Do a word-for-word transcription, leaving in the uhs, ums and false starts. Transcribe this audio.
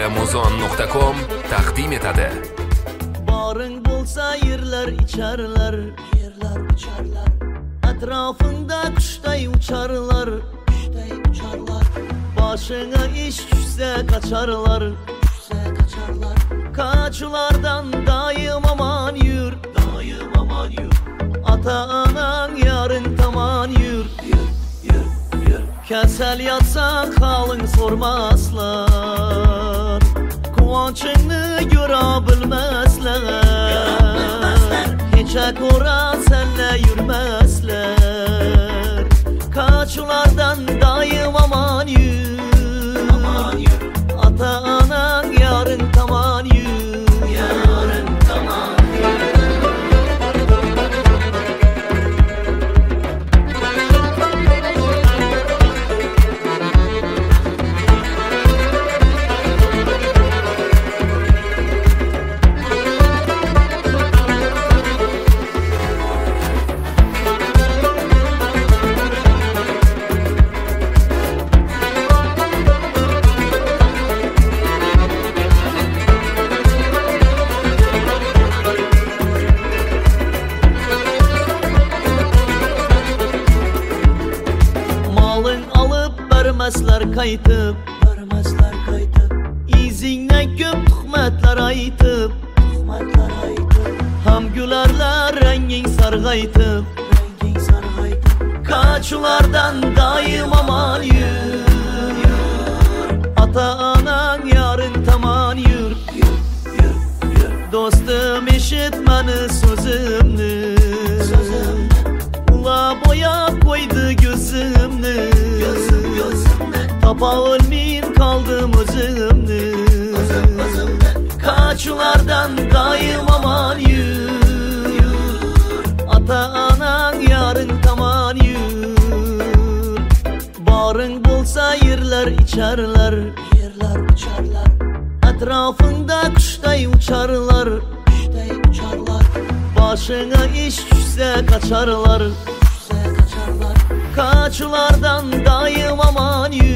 muzon nokta com taqdim etadi. Barın bolsa yerler içerler, yerler uçarlar. Etrafında kuştay uçarlar, kuştay uçarlar. Başına iş düşse kaçarlar, düşse kaçarlar. Kaçulardan daim aman yür, daim aman yür. Ata anan yarın taman yür, yür, yür, yür. Kesel yatsan halın sormazlar. Kıvançını görebilmezler. Hiçe kora senle yürmezler. Kaçulardan daim aman yür, aman yür. Ata anan yarın taman yür, yarın taman yür. Vermezler kaytıp, vermezler kaytıp. İzinle köp tuhmetler aytıp, tuhmetler aytıp. Ham gülerler rengin sargaytıp, rengin sargaytıp. Kaçulardan daim aman yür, yür. Ata anan yarın taman yür, yür, yür, yür. Dostum işitmeni sözümnü, sözümnü. Ula boya koydu gözümnü, gözüm, gözüm. Tapa ölmeyin kaldım özümde, özüm, özümde. Kaçulardan daim aman yür, yür. Ata anan yarın taman yür. Barın bolsa yerler içerler, yerler uçarlar. Etrafında kuştay uçarlar, kuştay uçarlar. Başına iş düşse kaçarlar, düşse kaçarlar. Kaçulardan daim aman yür.